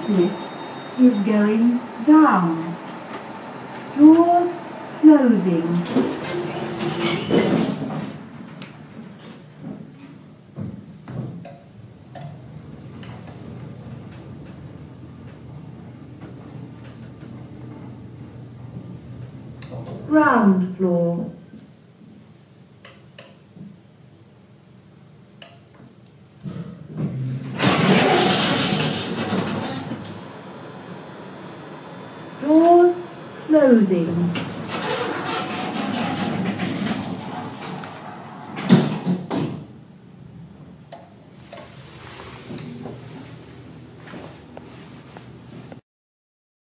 lift is going down. Doors closing. Ground floor. Doors closing.